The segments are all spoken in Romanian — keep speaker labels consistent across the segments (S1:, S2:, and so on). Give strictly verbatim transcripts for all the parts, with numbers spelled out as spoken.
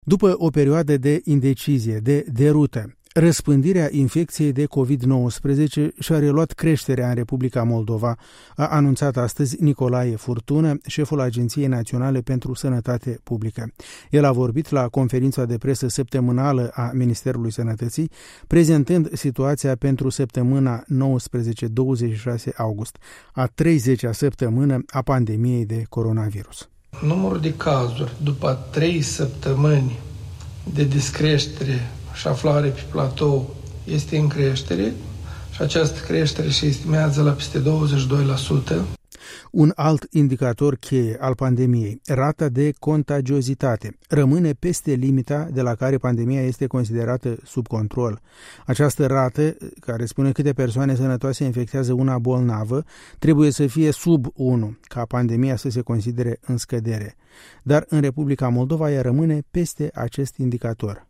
S1: După o perioadă de indecizie, de derută, răspândirea infecției de covid nouăsprezece și-a reluat creșterea în Republica Moldova, a anunțat astăzi Nicolae Furtună, șeful Agenției Naționale pentru Sănătate Publică. El a vorbit la conferința de presă săptămânală a Ministerului Sănătății, prezentând situația pentru săptămâna nouăsprezece douăzeci și șase august, a treizecea săptămână a pandemiei de coronavirus.
S2: Numărul de cazuri după trei săptămâni de descreștere și aflare pe platou este în creștere și această creștere se estimează la peste douăzeci și doi la sută.
S1: Un alt indicator cheie al pandemiei, rata de contagiozitate, rămâne peste limita de la care pandemia este considerată sub control. Această rată, care spune câte persoane sănătoase infectează una bolnavă, trebuie să fie sub unu, ca pandemia să se considere în scădere. Dar în Republica Moldova ea rămâne peste acest indicator.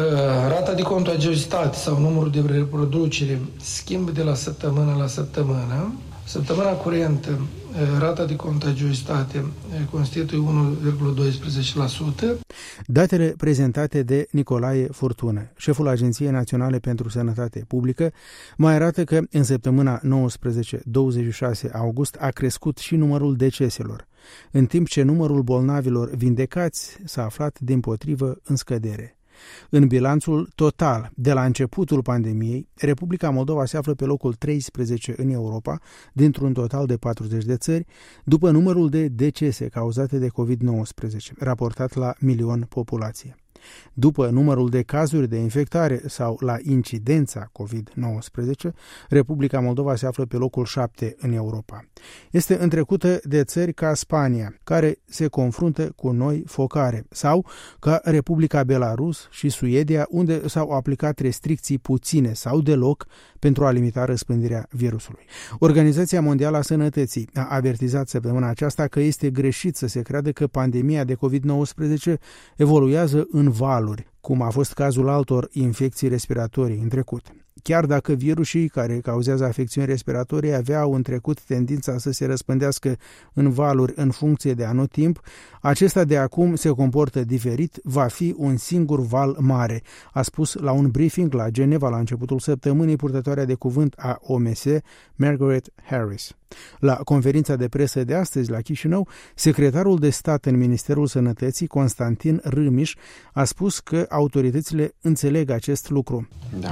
S2: Rata de contagiozitate sau numărul de reproducere schimbă de la săptămână la săptămână. Săptămâna curentă, rata de contagiozitate constituie unu virgulă doisprezece la sută.
S1: Datele prezentate de Nicolae Furtună, șeful Agenției Naționale pentru Sănătate Publică, mai arată că în săptămâna nouăsprezece douăzeci și șase august a crescut și numărul deceselor, în timp ce numărul bolnavilor vindecați s-a aflat dimpotrivă în scădere. În bilanțul total, de la începutul pandemiei, Republica Moldova se află pe locul treisprezece în Europa, dintr-un total de patruzeci de țări, după numărul de decese cauzate de covid nouăsprezece, raportat la milion populație. După numărul de cazuri de infectare sau la incidența covid nouăsprezece, Republica Moldova se află pe locul șapte în Europa. Este întrecută de țări ca Spania, care se confruntă cu noi focare, sau ca Republica Belarus și Suedia, unde s-au aplicat restricții puține sau deloc pentru a limita răspândirea virusului. Organizația Mondială a Sănătății a avertizat săptămâna aceasta că este greșit să se creadă că pandemia de covid nouăsprezece evoluează în valuri, cum a fost cazul altor infecții respiratorii în trecut. Chiar dacă virusii care cauzează afecțiuni respiratorii aveau în trecut tendința să se răspândească în valuri în funcție de anotimp, acesta de acum se comportă diferit, va fi un singur val mare, a spus la un briefing la Geneva la începutul săptămânii purtătoarea de cuvânt a O M S, Margaret Harris. La conferința de presă de astăzi la Chișinău, secretarul de stat în Ministerul Sănătății, Constantin Râmiș, a spus că autoritățile înțeleg acest lucru.
S3: Da.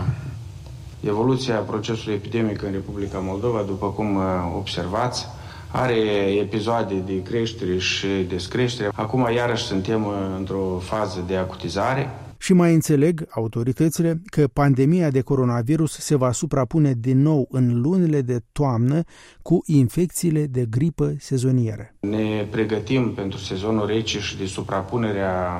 S3: Evoluția procesului epidemic în Republica Moldova, după cum observați, are episoade de creștere și descreștere. Acum iarăși suntem într-o fază de acutizare.
S1: Și mai înțeleg autoritățile că pandemia de coronavirus se va suprapune din nou în lunile de toamnă cu infecțiile de gripă sezonieră.
S3: Ne pregătim pentru sezonul rece și de suprapunerea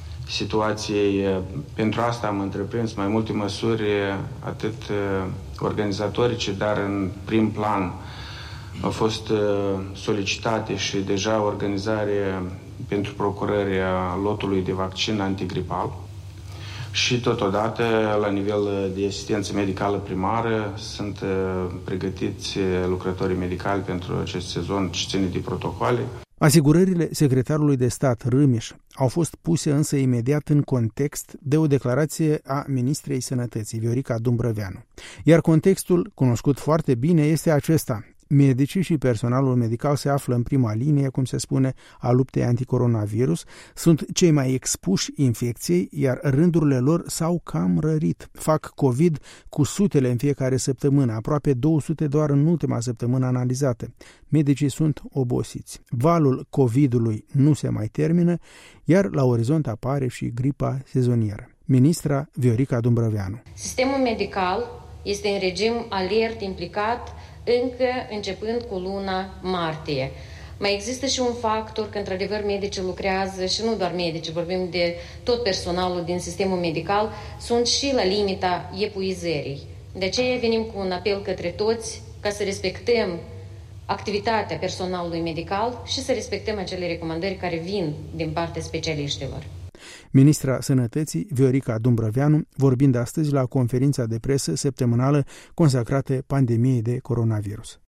S3: situației. Pentru asta am întreprins mai multe măsuri, atât organizatorice, dar în prim plan au fost solicitate și deja organizare pentru procurarea lotului de vaccin antigripal. Și totodată, la nivel de asistență medicală primară, sunt pregătiți lucrătorii medicali pentru acest sezon ce ține de protocoale.
S1: Asigurările secretarului de stat Râmiș au fost puse însă imediat în context de o declarație a ministrei Sănătății, Viorica Dumbrăveanu. Iar contextul, cunoscut foarte bine, este acesta. Medicii și personalul medical se află în prima linie, cum se spune, a luptei anticoronavirus, sunt cei mai expuși infecției, iar rândurile lor s-au cam rărit. Fac COVID cu sutele în fiecare săptămână, aproape două sute doar în ultima săptămână analizată. Medicii sunt obosiți. Valul COVID-ului nu se mai termină, iar la orizont apare și gripa sezonieră. Ministra Viorica Dumbrăveanu.
S4: Sistemul medical este în regim alert, implicat, încă începând cu luna martie. Mai există și un factor că, într-adevăr, medicii lucrează și nu doar medici, vorbim de tot personalul din sistemul medical, sunt și la limita epuizării. De aceea venim cu un apel către toți ca să respectăm activitatea personalului medical și să respectăm acele recomandări care vin din partea specialiștilor.
S1: Ministra Sănătății, Viorica Dumbrăveanu, vorbind astăzi la conferința de presă săptămânală consacrată pandemiei de coronavirus.